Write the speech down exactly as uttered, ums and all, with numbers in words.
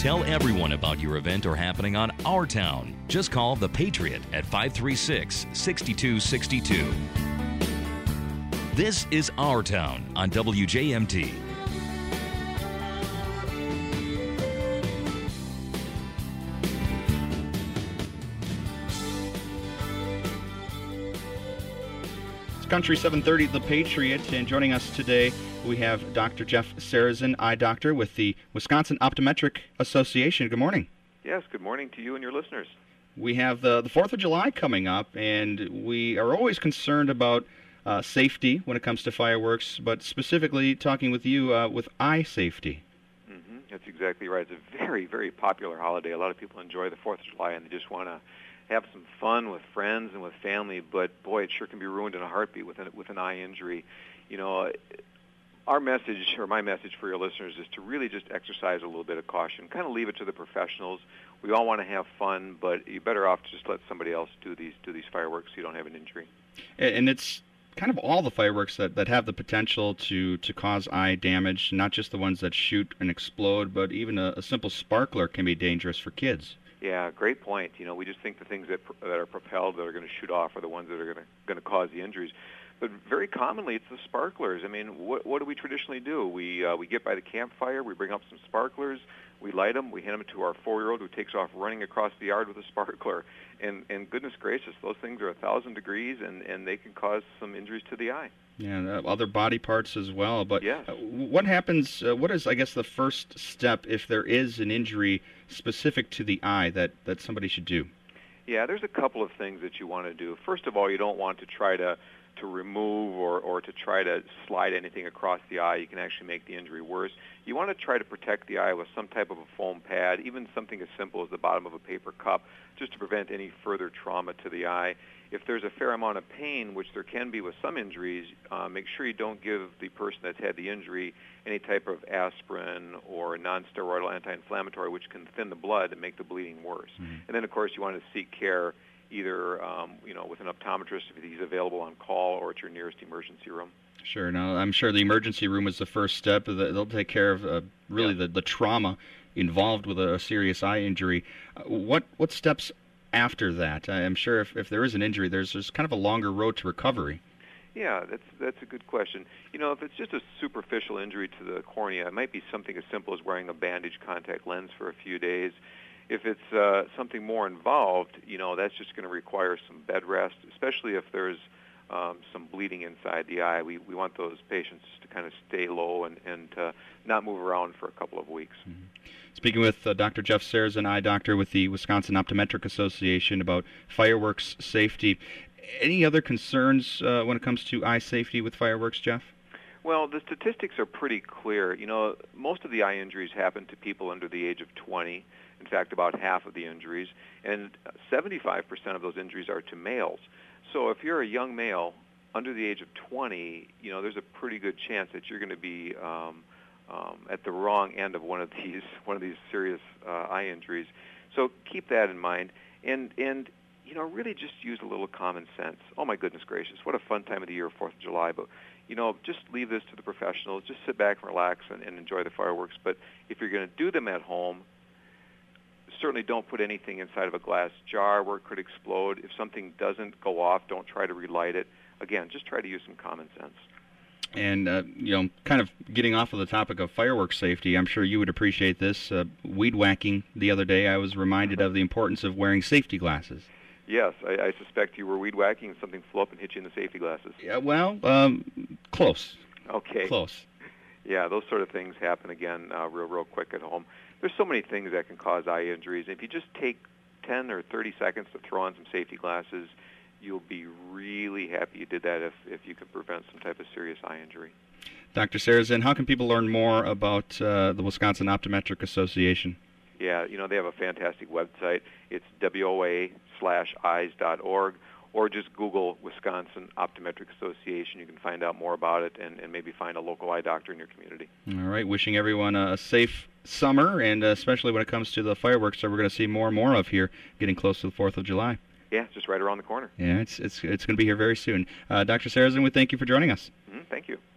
Tell everyone about your event or happening on our town. Just call The Patriot at five three six, six two six two. This is Our Town on W J M T. It's Country seven thirty, The Patriot, and joining us today we have Doctor Jeff Sarazin, eye doctor with the Wisconsin Optometric Association. Good morning. Yes, good morning to you and your listeners. We have the, the fourth of July coming up, and we are always concerned about uh, safety when it comes to fireworks, but specifically talking with you uh, with eye safety. Mm-hmm. That's exactly right. It's a very, very popular holiday. A lot of people enjoy the fourth of July, and they just want to have some fun with friends and with family, but boy, it sure can be ruined in a heartbeat with an, with an eye injury. You know, our message, or my message for your listeners, is to really just exercise a little bit of caution. Kind of leave it to the professionals. We all want to have fun, but you're better off to just let somebody else do these do these fireworks so you don't have an injury. And it's kind of all the fireworks that, that have the potential to, to cause eye damage, not just the ones that shoot and explode, but even a, a simple sparkler can be dangerous for kids. Yeah, great point. You know, we just think the things that that are propelled that are going to shoot off are the ones that are going to going to cause the injuries. But very commonly, it's the sparklers. I mean, what what do we traditionally do? We uh, we get by the campfire, we bring up some sparklers, we light them, we hand them to our four-year-old who takes off running across the yard with a sparkler. And and goodness gracious, those things are a thousand degrees, and, and they can cause some injuries to the eye. Yeah, and, uh, other body parts as well. But yes. uh, what happens, uh, what is, I guess, the first step if there is an injury specific to the eye that, that somebody should do? Yeah, there's a couple of things that you want to do. First of all, you don't want to try to, to remove or, or to try to slide anything across the eye. You can actually make the injury worse. You want to try to protect the eye with some type of a foam pad, even something as simple as the bottom of a paper cup, just to prevent any further trauma to the eye. If there's a fair amount of pain, which there can be with some injuries, uh, make sure you don't give the person that's had the injury any type of aspirin or non-steroidal anti-inflammatory, which can thin the blood and make the bleeding worse. Mm-hmm. And then, of course, you want to seek care either um, you know, with an optometrist if he's available on call or at your nearest emergency room. Sure. Now, I'm sure the emergency room is the first step. They'll take care of uh, really yeah. the, the trauma involved with a serious eye injury. Uh, what what steps after that? I'm sure if, if there is an injury, there's, there's kind of a longer road to recovery. Yeah, that's that's a good question. You know, if it's just a superficial injury to the cornea, it might be something as simple as wearing a bandage contact lens for a few days. If it's uh, something more involved, you know, that's just going to require some bed rest, especially if there's um, some bleeding inside the eye. We we want those patients to kind of stay low and, and uh, not move around for a couple of weeks. Mm-hmm. Speaking with uh, Doctor Jeff Sarazin, eye doctor with the Wisconsin Optometric Association, about fireworks safety. Any other concerns uh, when it comes to eye safety with fireworks, Jeff? Well, the statistics are pretty clear. You know, most of the eye injuries happen to people under the age of twenty. In fact, about half of the injuries. And seventy-five percent of those injuries are to males. So if you're a young male under the age of twenty, you know, there's a pretty good chance that you're going to be um, um, at the wrong end of one of these one of these serious uh, eye injuries. So keep that in mind. And and you know, really just use a little common sense. Oh, my goodness gracious, what a fun time of the year, fourth of July. But, you know, just leave this to the professionals. Just sit back and relax and, and enjoy the fireworks. But if you're going to do them at home, certainly don't put anything inside of a glass jar where it could explode. If something doesn't go off, don't try to relight it. Again, just try to use some common sense. And, uh, you know, kind of getting off of the topic of fireworks safety, I'm sure you would appreciate this. Uh, weed whacking the other day, I was reminded of the importance of wearing safety glasses. Yes, I, I suspect you were weed whacking and something flew up and hit you in the safety glasses. Yeah, well, um, close. Okay. Close. Yeah, those sort of things happen again uh, real, real quick at home. There's so many things that can cause eye injuries. If you just take ten or thirty seconds to throw on some safety glasses, you'll be really happy you did that if, if you can prevent some type of serious eye injury. Doctor Sarazin, how can people learn more about uh, the Wisconsin Optometric Association? Yeah, you know, they have a fantastic website. It's W O A slash eyes dot org, or just Google Wisconsin Optometric Association. You can find out more about it and, and maybe find a local eye doctor in your community. All right, wishing everyone a safe summer, and especially when it comes to the fireworks that we're going to see more and more of here, getting close to the fourth of July. Yeah, it's just right around the corner. Yeah, it's it's it's going to be here very soon. Uh, Doctor Sarazin, we thank you for joining us. Mm-hmm, thank you.